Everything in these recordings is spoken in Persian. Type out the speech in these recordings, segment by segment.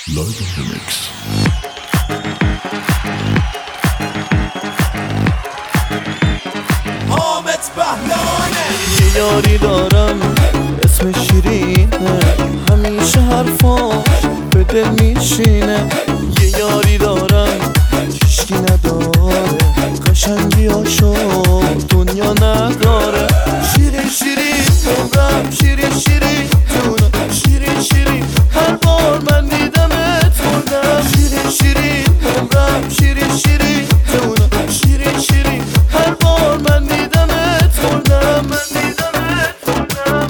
Live in the mix. حامد بهلانه. یه یاری دارم اسم شیرینه، همیشه حرفاش به دل میشینه. یه یاری دارم هیچکی نداره، قشنگی هاشو دنیا نداره. شیرین شیرین عمرم، شیرین شیرین جونم، شیرین شیرین هر بار من دیدمت خوردم. شیرین شیرین عمرم، شیرین شیرین جونم، شیرین شیرین هر بار من دیدمت خوردم، من دیدمت خوردم.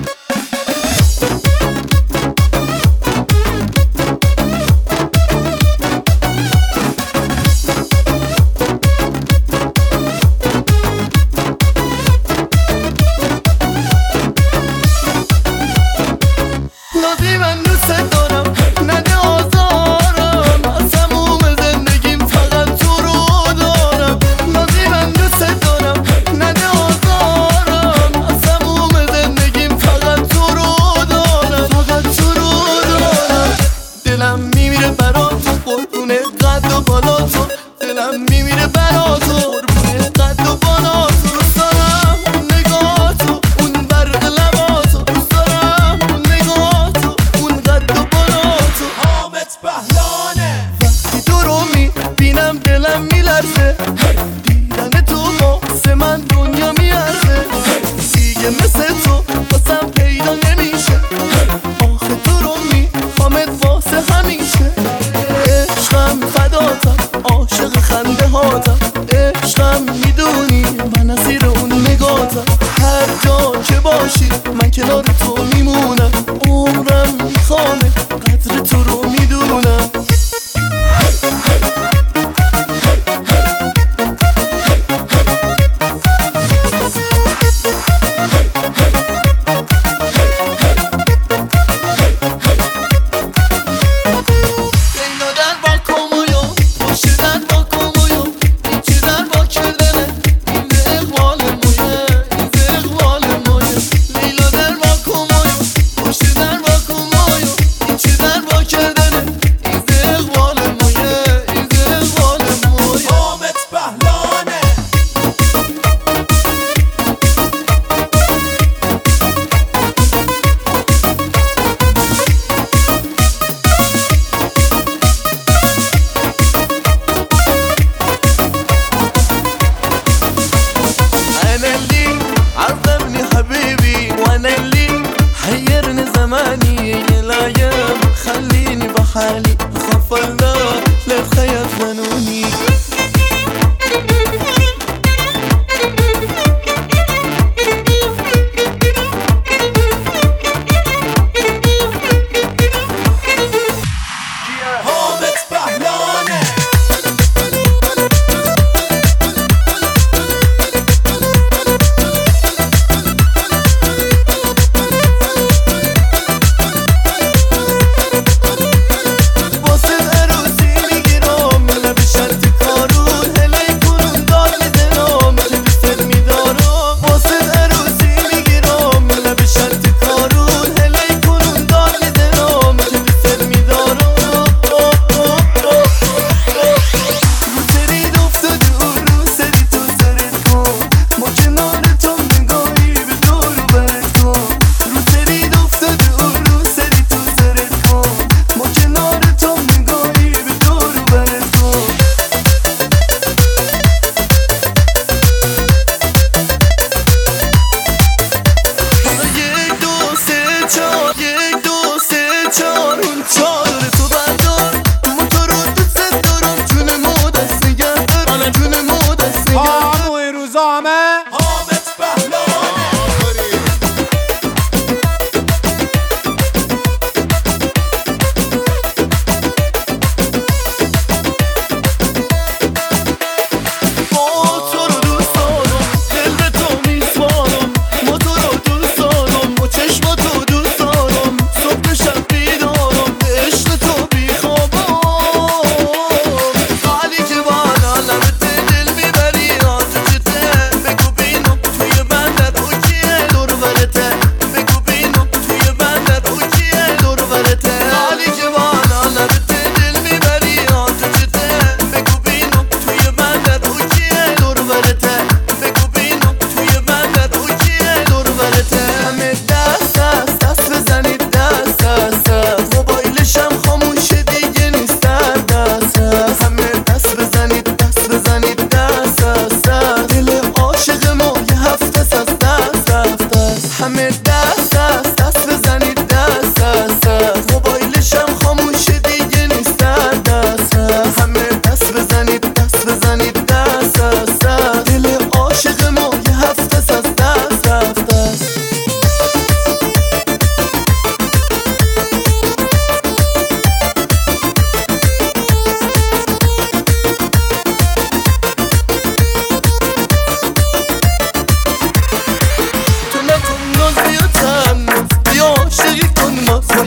نازی من دوست دارم، نده آزارم، از تموم زندگیم فقط تو رو دارم. نازی من دوست دارم، نده آزارم، از تموم زندگیم فقط تو رو دارم، فقط تو رو دارم. دلم میمیره برات قربونه قد و بالا تو، دلم میمیره برات قربونه قد و بالا تو. دوست دارم اون نگاه تو، اون برق لبا تو، دوست دارم اون نگاه تو، اون قد و بالا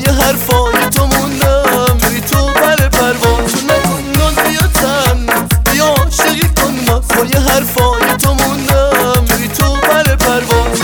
پای حرفای تو موندم بی تو بر پرواز تو نکن ناز بیا تن بیا عاشقی کن باز پای حرفای تو موندم بی تو بر پرواز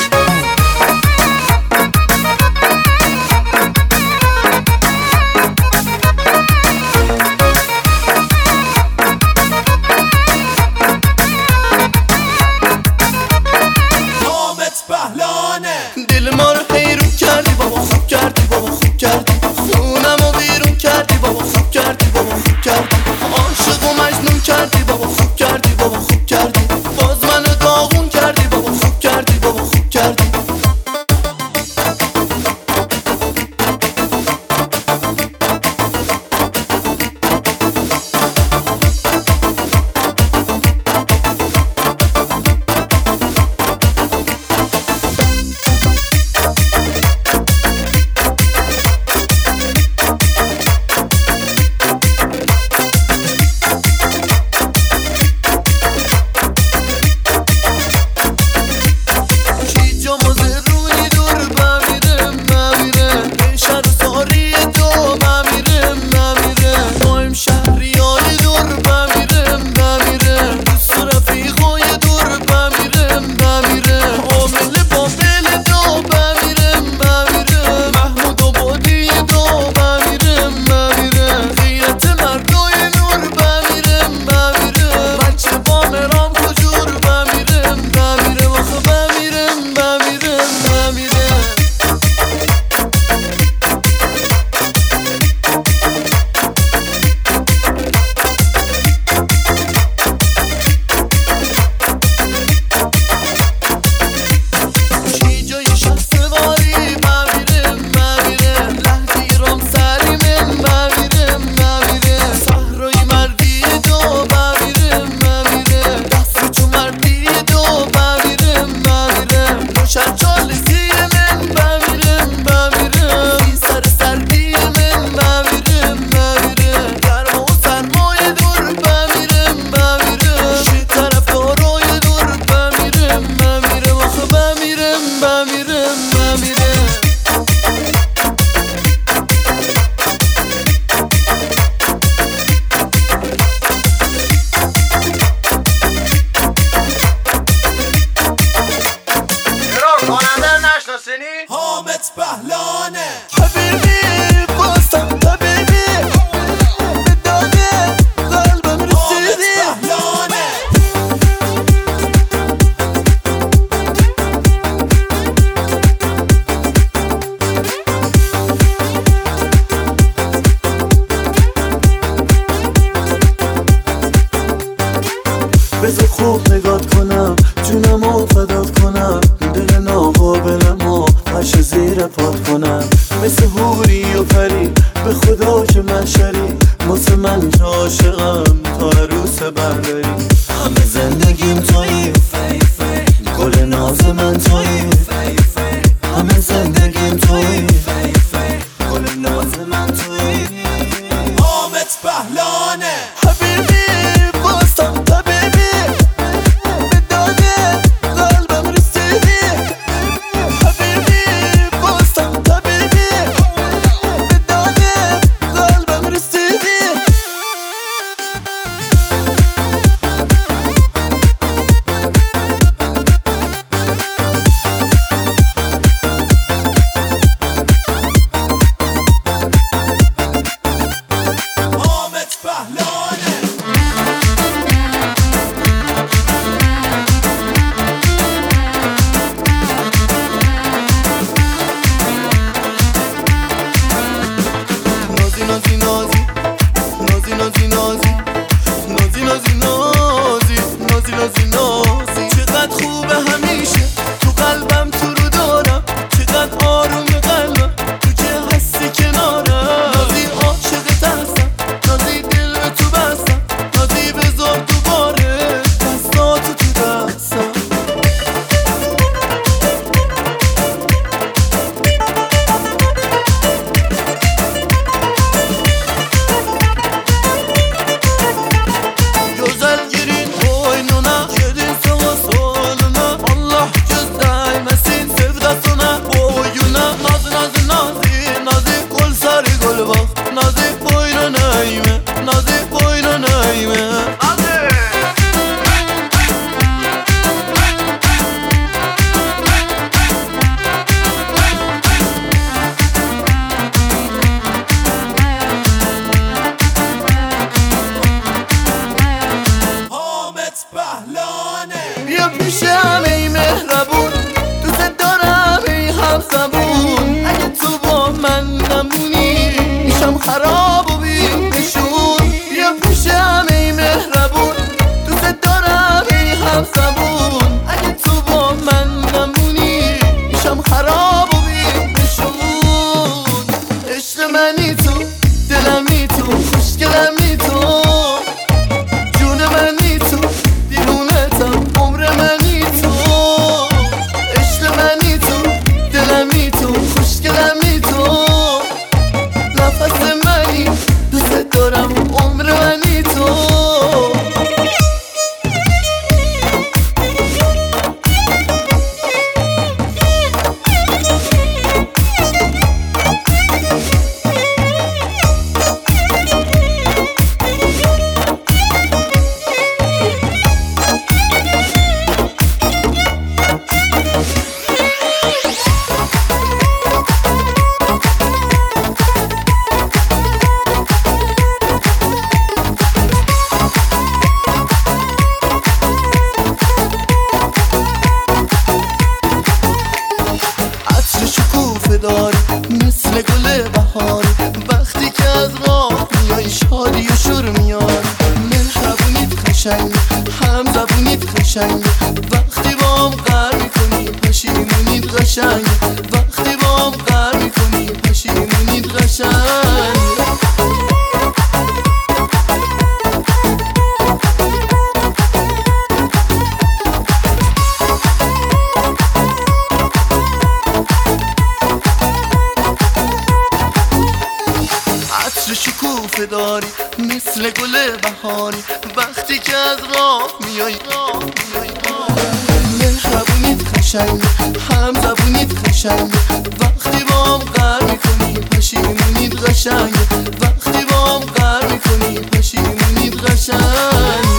دل ما رو حیرون کردی بابا خوب کردی بابا خوب کردی خونمو بیرون کردی بابا خوب کردی بابا خوب کردی عاشق و مجنون کردی بابا خوب کردی بابا خوب کردی باز منو داغون کردی بابا خوب کردی بابا خوب کردی حامد بهلانه حبیبی بازم حبیبی به داغ قلبم رسیدی بهلانه بذار خوب نگات کنم جونمو فدات کنم دل ناقابلمو پش زیر پات کنم مثل حوری و پری به خدا که من شری واسه من که عاشقم تا عروس برداری همه زندگیم تویی گل ناز من تویی همه زندگیم تویی گل ناز من تویی حامد بهلانه حبیبی بازم حبیبی به داغ قلبم رسیدی حبیبی بازم حبیبی به داغ قلبم رسیدی حامد بهلانه نازی نازی نازی نازی نازی نازی نازی نازی نازی نازی نازی نازی چقدر خوبه همیشه تو قلبم تو رو دارم چقدر آروم قلبم تو که هستی کنارم نازی عاشقت هستم نازی دل به تو بستم نازی بذار دوباره دستاتو تو دستم نمونی میشم خراب و بی نشون. بیا پیش همه مهربون، دوست دارم ای هم زبون. اگه تو با من نمونی میشم خراب و بی نشون. عشق منی تو، دلمی تو، خوشگلمی تو، جون منی تو، دیرونتم، عمر منی تو. عشق منی تو، دلمی تو، خوشگلمی تو، نفس منی، دوست دارم، عمر منی تو. عطر شکوفه داری مثل گل بهاری، وقتی که از راه میای شادی و شور میاری. مهربونیت قشنگه، هم زبونیت قشنگه، وقتی با هم قهر میکنی پشیمونیت قشنگه. وقتی با هم قهر میکنی پشیمونیت قشنگه. عطر شکوفه داری مثل گل بهاری، وقتی که از راه میای. مهربونیت قشنگه، هم زبونیت قشنگه، وقتی با هم قهر میکنی پشیمونیت قشنگه. وقتی با هم قهر میکنی پشیمونیت قشنگه.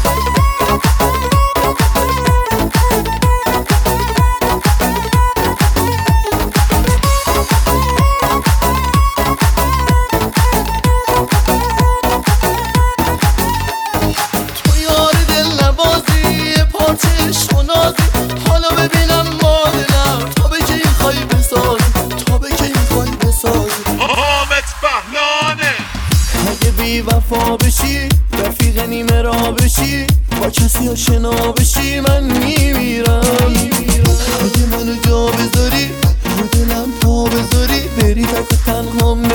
حالا ببینم مادرم، تا به که این خواهی بسازی، تا به که این خواهی بسازی. حامد بهلانه. اگه بی وفا بشی، رفیق نیمه را بشی، با کسی آشنا بشی، من میمیرم. اگه منو جا بذاری، رو دلم پا بذاری، بری تک تنها